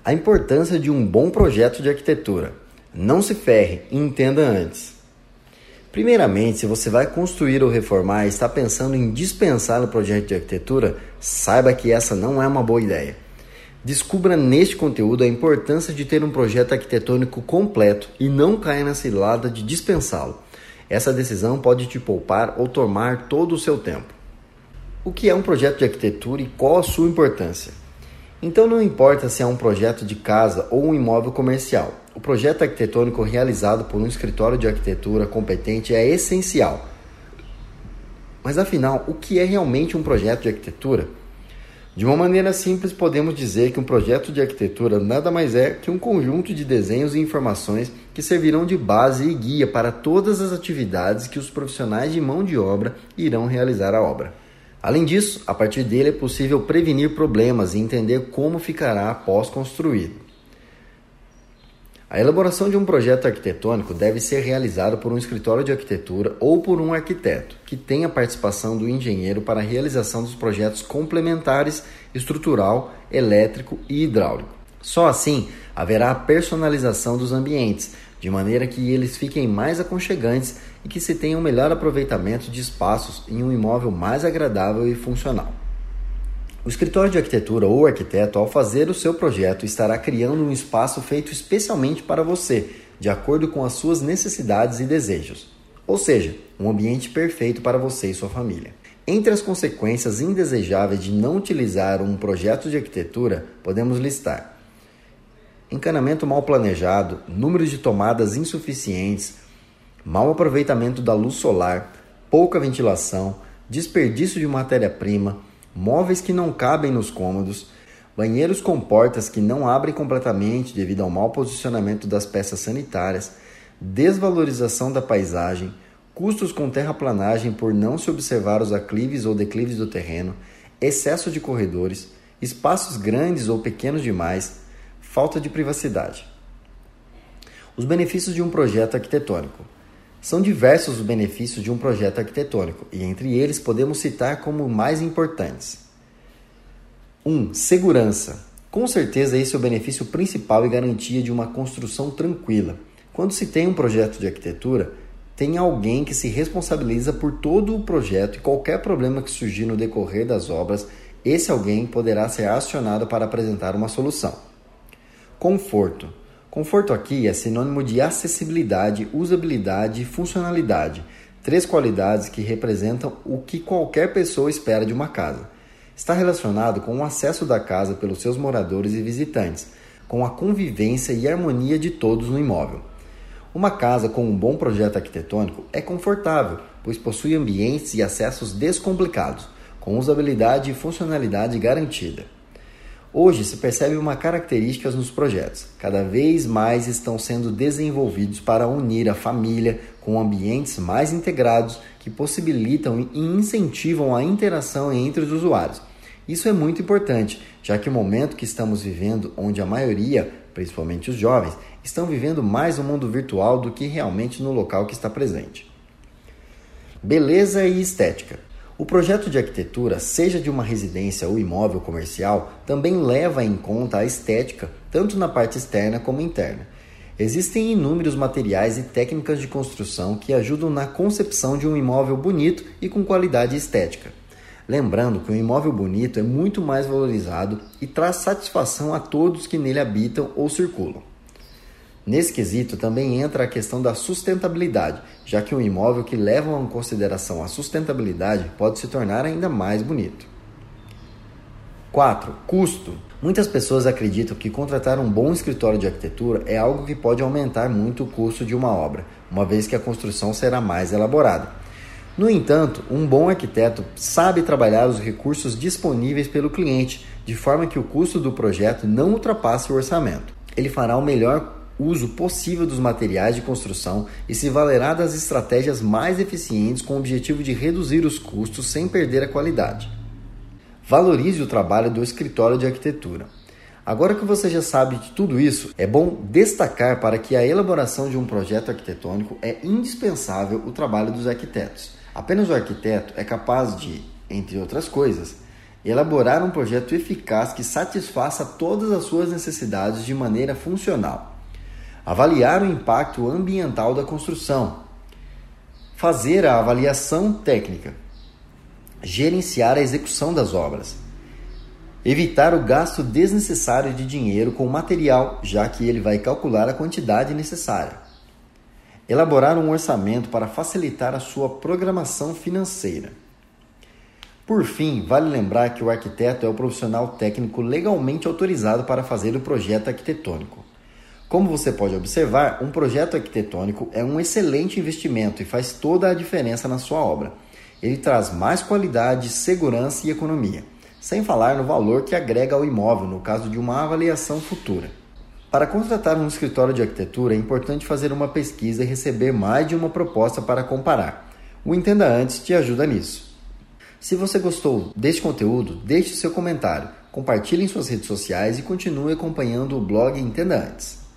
A importância de um bom projeto de arquitetura. Não se ferre e entenda antes. Primeiramente, se você vai construir ou reformar e está pensando em dispensar o projeto de arquitetura, saiba que essa não é uma boa ideia. Descubra neste conteúdo a importância de ter um projeto arquitetônico completo e não caia na cilada de dispensá-lo. Essa decisão pode te poupar ou tomar todo o seu tempo. O que é um projeto de arquitetura e qual a sua importância? Então não importa se é um projeto de casa ou um imóvel comercial, o projeto arquitetônico realizado por um escritório de arquitetura competente é essencial. Mas afinal, o que é realmente um projeto de arquitetura? De uma maneira simples, podemos dizer que um projeto de arquitetura nada mais é que um conjunto de desenhos e informações que servirão de base e guia para todas as atividades que os profissionais de mão de obra irão realizar a obra. Além disso, a partir dele é possível prevenir problemas e entender como ficará após construído. A elaboração de um projeto arquitetônico deve ser realizada por um escritório de arquitetura ou por um arquiteto, que tenha participação do engenheiro para a realização dos projetos complementares, estrutural, elétrico e hidráulico. Só assim haverá a personalização dos ambientes, de maneira que eles fiquem mais aconchegantes e que se tenha um melhor aproveitamento de espaços em um imóvel mais agradável e funcional. O escritório de arquitetura ou arquiteto, ao fazer o seu projeto, estará criando um espaço feito especialmente para você, de acordo com as suas necessidades e desejos. Ou seja, um ambiente perfeito para você e sua família. Entre as consequências indesejáveis de não utilizar um projeto de arquitetura, podemos listar encanamento mal planejado, números de tomadas insuficientes, mau aproveitamento da luz solar, pouca ventilação, desperdício de matéria-prima, móveis que não cabem nos cômodos, banheiros com portas que não abrem completamente devido ao mau posicionamento das peças sanitárias, desvalorização da paisagem, custos com terraplanagem por não se observar os aclives ou declives do terreno, excesso de corredores, espaços grandes ou pequenos demais, falta de privacidade. Os benefícios de um projeto arquitetônico. São diversos os benefícios de um projeto arquitetônico, e entre eles podemos citar como mais importantes. 1. Segurança. Com certeza esse é o benefício principal e garantia de uma construção tranquila. Quando se tem um projeto de arquitetura, tem alguém que se responsabiliza por todo o projeto e qualquer problema que surgir no decorrer das obras, esse alguém poderá ser acionado para apresentar uma solução. Conforto. Conforto aqui é sinônimo de acessibilidade, usabilidade e funcionalidade, 3 qualidades que representam o que qualquer pessoa espera de uma casa. Está relacionado com o acesso da casa pelos seus moradores e visitantes, com a convivência e harmonia de todos no imóvel. Uma casa com um bom projeto arquitetônico é confortável, pois possui ambientes e acessos descomplicados, com usabilidade e funcionalidade garantida. Hoje se percebe uma característica nos projetos. Cada vez mais estão sendo desenvolvidos para unir a família com ambientes mais integrados que possibilitam e incentivam a interação entre os usuários. Isso é muito importante, já que o momento que estamos vivendo, onde a maioria, principalmente os jovens, estão vivendo mais no mundo virtual do que realmente no local que está presente. Beleza e estética. O projeto de arquitetura, seja de uma residência ou imóvel comercial, também leva em conta a estética, tanto na parte externa como interna. Existem inúmeros materiais e técnicas de construção que ajudam na concepção de um imóvel bonito e com qualidade estética. Lembrando que um imóvel bonito é muito mais valorizado e traz satisfação a todos que nele habitam ou circulam. Nesse quesito também entra a questão da sustentabilidade, já que um imóvel que leva em consideração a sustentabilidade pode se tornar ainda mais bonito. 4. Custo. Muitas pessoas acreditam que contratar um bom escritório de arquitetura é algo que pode aumentar muito o custo de uma obra, uma vez que a construção será mais elaborada. No entanto, um bom arquiteto sabe trabalhar os recursos disponíveis pelo cliente, de forma que o custo do projeto não ultrapasse o orçamento. Ele fará o melhor uso possível dos materiais de construção e se valerá das estratégias mais eficientes com o objetivo de reduzir os custos sem perder a qualidade. Valorize o trabalho do escritório de arquitetura. Agora que você já sabe de tudo isso, é bom destacar para que a elaboração de um projeto arquitetônico é indispensável o trabalho dos arquitetos. Apenas o arquiteto é capaz de, entre outras coisas, Elaborar um projeto eficaz que satisfaça todas as suas necessidades de maneira funcional. Avaliar o impacto ambiental da construção. Fazer a avaliação técnica. Gerenciar a execução das obras. Evitar o gasto desnecessário de dinheiro com material, já que ele vai calcular a quantidade necessária. Elaborar um orçamento para facilitar a sua programação financeira. Por fim, vale lembrar que o arquiteto é o profissional técnico legalmente autorizado para fazer o projeto arquitetônico. Como você pode observar, um projeto arquitetônico é um excelente investimento e faz toda a diferença na sua obra. Ele traz mais qualidade, segurança e economia, sem falar no valor que agrega ao imóvel no caso de uma avaliação futura. Para contratar um escritório de arquitetura, é importante fazer uma pesquisa e receber mais de uma proposta para comparar. O Entenda Antes te ajuda nisso. Se você gostou deste conteúdo, deixe seu comentário, compartilhe em suas redes sociais e continue acompanhando o blog Entenda Antes.